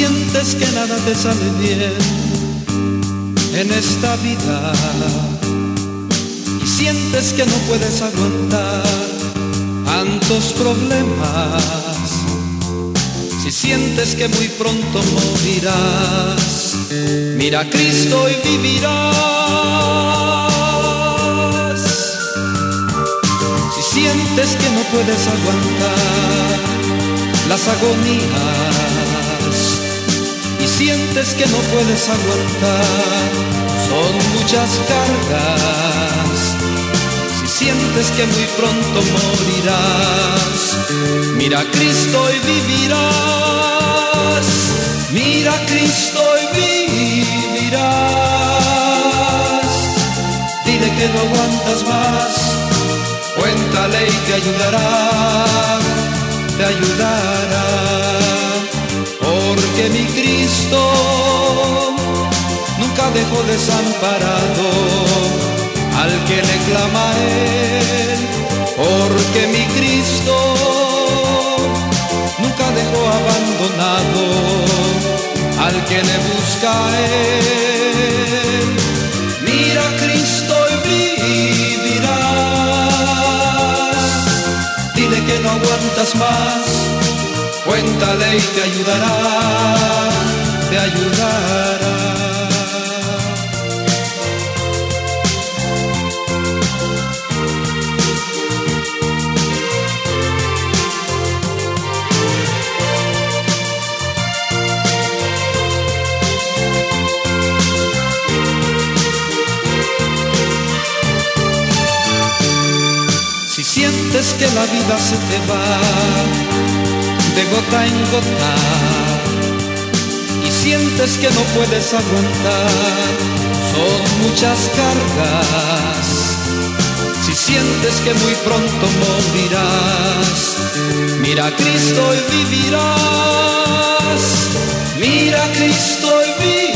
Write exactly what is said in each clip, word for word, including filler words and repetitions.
sientes que nada te sale bien en esta vida y sientes que no puedes aguantar tantos problemas, si sientes que muy pronto morirás, mira a Cristo y vivirás. Si sientes que no puedes aguantar las agonías y sientes que no puedes aguantar, son muchas cargas. Si sientes que muy pronto morirás, mira a Cristo y vivirás. Mira a Cristo y vivirás. Dile que no aguantas más, cuéntale y te ayudará, te ayudará. Porque mi Cristo nunca dejó desamparado al que le clama a Él. Porque mi Cristo nunca dejó abandonado al que le busca a Él. Mira a Cristo y vivirás. Dile que no aguantas más, cuéntale y te ayudará, te ayudará. Si sientes que la vida se te va de gota en gota y sientes que no puedes aguantar, son muchas cargas. Si sientes que muy pronto morirás, mira a Cristo y vivirás. Mira a Cristo y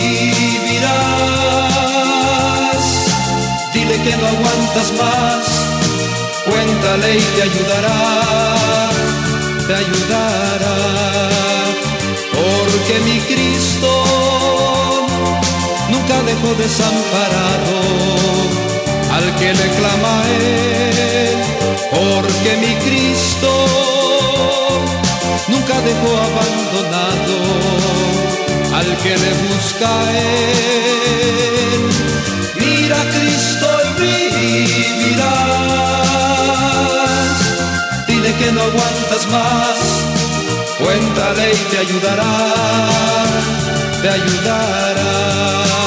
vivirás. Dile que no aguantas más, cuéntale y te ayudará, te ayudará. Porque mi Cristo nunca dejó desamparado al que le clama a Él. Porque mi Cristo nunca dejó abandonado al que le busca a Él. Mira a Cristo y vivirás. Dile que no aguantas más, cuéntale y te ayudará, te ayudará.